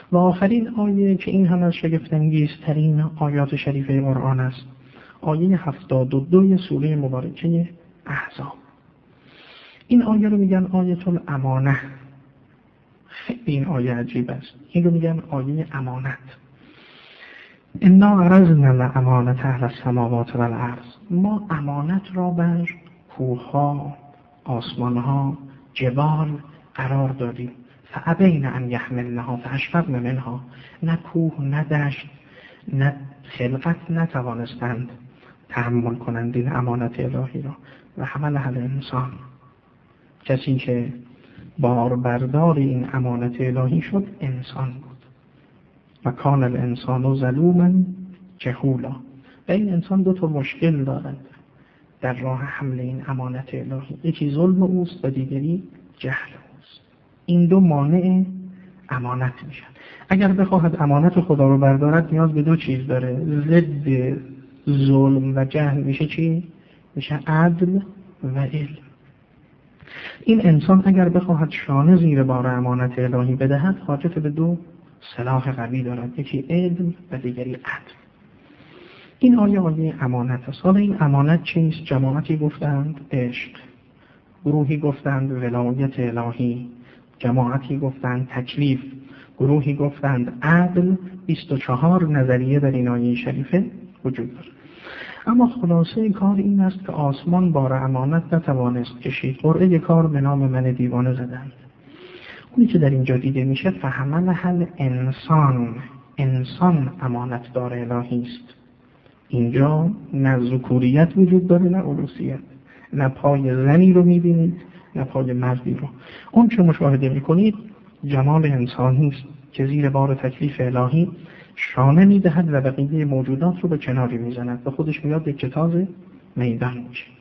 و آخرین آیه که این هم از شگفت‌انگیزترین آیات شریفه قرآن است، آیه 72 سوره مبارکه احزاب. این آیه رو میگن آیه الامانه. خیلی این آیه عجیب است. این رو میگن آیه امانت. انا عرضنا الامانة علی السماوات والارض. ما امانت را بر کوه‌ها، آسمان‌ها، جبال قرار دادیم. فابین ان یحملنها فاشفقن منها. نه کوه، نه دشت، نه خلقت نتوانستند تحمل کنند این امانت الهی را. و حملها الانسان. کسی که باربردار این امانت الهی شد انسان بود. و کان الانسان ظلوما جهولا. و این انسان دو تا مشکل دارد در راه حمل این امانت الهی. یکی ظلم اوست و دیگری جهل اوست. این دو مانع امانت میشن. اگر بخواهد امانت خدا رو بردارد نیاز به دو چیز داره. ضد ظلم و جهل میشه چی؟ میشه عدل و علم. این انسان اگر بخواهد شانه زیر بار امانت الهی بدهد حاجت به دو سلاح قوی دارد، یکی علم و دیگری عدل. این آیه امانت است. حالا این امانت چیست؟ جماعتی گفتند عشق، گروهی گفتند ولایت الهی، جماعتی گفتند تکلیف، گروهی گفتند عدل. 24 نظریه در این آیه شریفه وجود دارد. اما خلاصه کار این است که آسمان بار امانت نتوانست کشید. قرعه کار به نام من دیوانه زدند. اونی که در اینجا دیده میشه فحملها الانسان. انسان امانت دار الهی است. اینجا نه ذکوریت وجود داره نه انوثیت. نه پای زنی رو میبینید نه پای مردی رو. اون چه مشاهده میکنید جمال انسانی است که زیر بار تکلیف الهی شانه میدهد و بقیه موجودات رو به کناری میزند و خودش میاد یک کتاز میدان میشه.